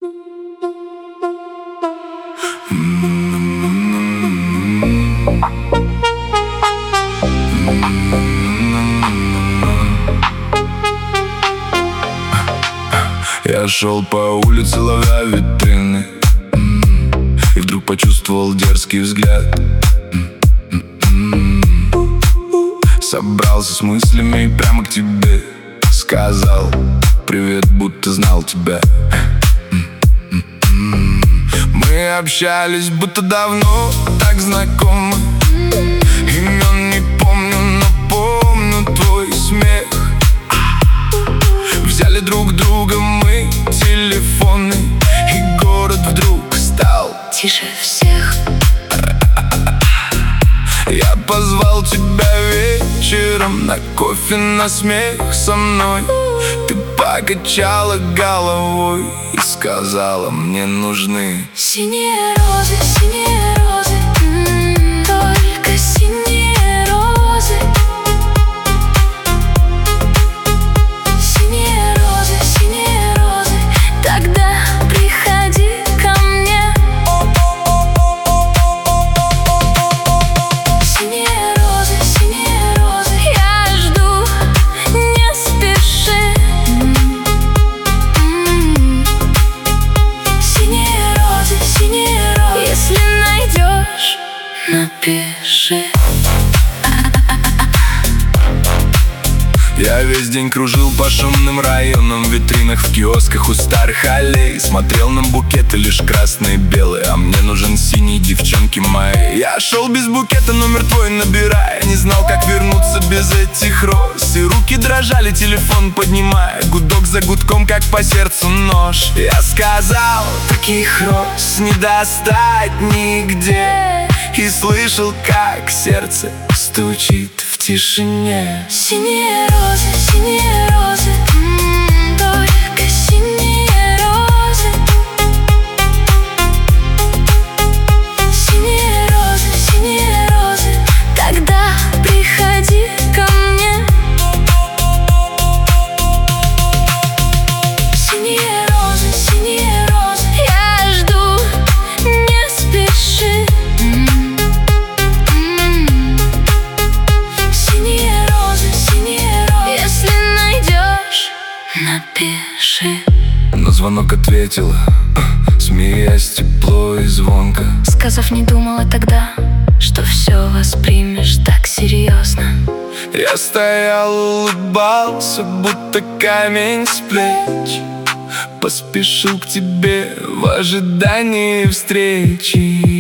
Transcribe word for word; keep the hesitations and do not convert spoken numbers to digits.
Я шел по улице, ловя витрины, и вдруг почувствовал дерзкий взгляд. Собрался с мыслями и прямо к тебе сказал привет, будто знал тебя. Мы общались, будто давно так знакомы. Имен не помню, но помню твой смех. Взяли друг друга мы телефоны, и город вдруг стал тише всех. Я позвал тебя вечером на кофе, на смех со мной. Ты покачала головой и сказала: мне нужны синие розы, синие розы, м-м, только синие розы. Синие розы, синие розы, тогда приходи ко мне. Синие розы, синие розы, я жду, не спеши. М-м-м. Синие розы, синие розы, если найдешь, напиши. Я весь день кружил по шумным районам, в витринах, в киосках у старых аллей. Смотрел на букеты лишь красные и белые, а мне нужен синий, девчонки мои. Я шел без букета, номер твой набирая, не знал, как вернуться без этих роз. И руки дрожали, телефон поднимая, гудок за гудком, как по сердцу нож. Я сказал: таких роз не достать нигде. И слышал, как сердце стучит в тишине. Синие розы, синие розы, м-м, только синие розы. Синие розы, синие розы, тогда приходи ко мне. Синие розы, синие розы, я жду, не спеши. Напиши. На звонок ответила, смеясь тепло и звонко, сказав, не думала тогда, что все воспримешь так серьезно. Я стоял, улыбался, будто камень с плеч. Поспешил к тебе в ожидании встречи.